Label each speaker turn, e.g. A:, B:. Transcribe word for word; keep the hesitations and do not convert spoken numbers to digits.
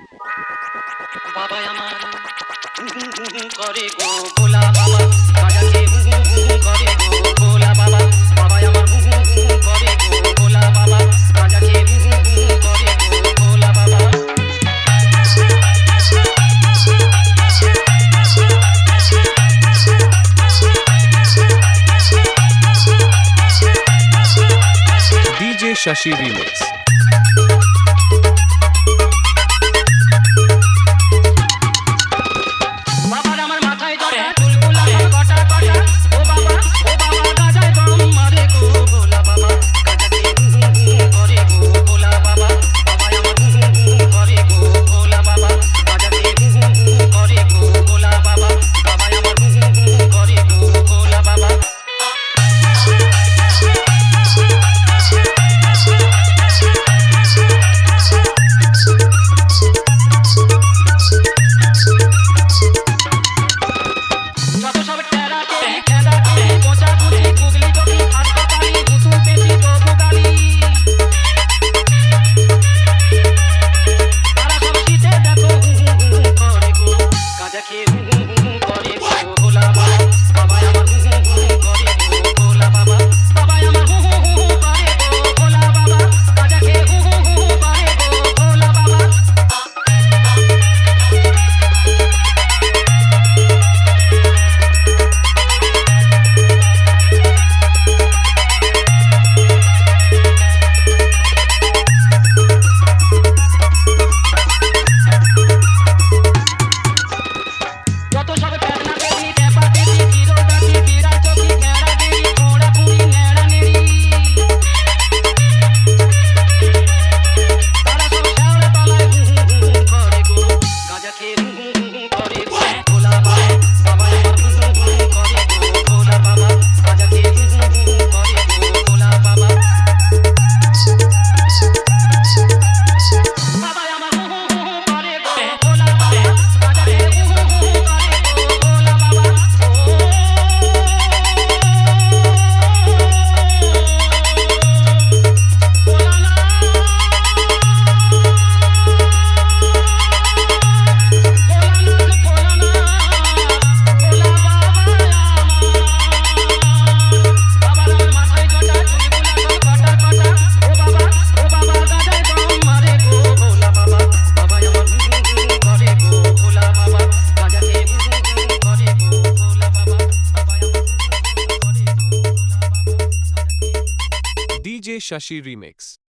A: বাবা আমার হু হু হু হু করে গো ভোলা বাবা গাজাকে হু হু হু হু করে গো ভোলা বাবা বাবা আমার হু হু হু হু করে গো ভোলা বাবা গাজাকে হু হু হু হু করে গো ভোলা বাবা
B: D J Shashi Remix. D J Shashi Remix.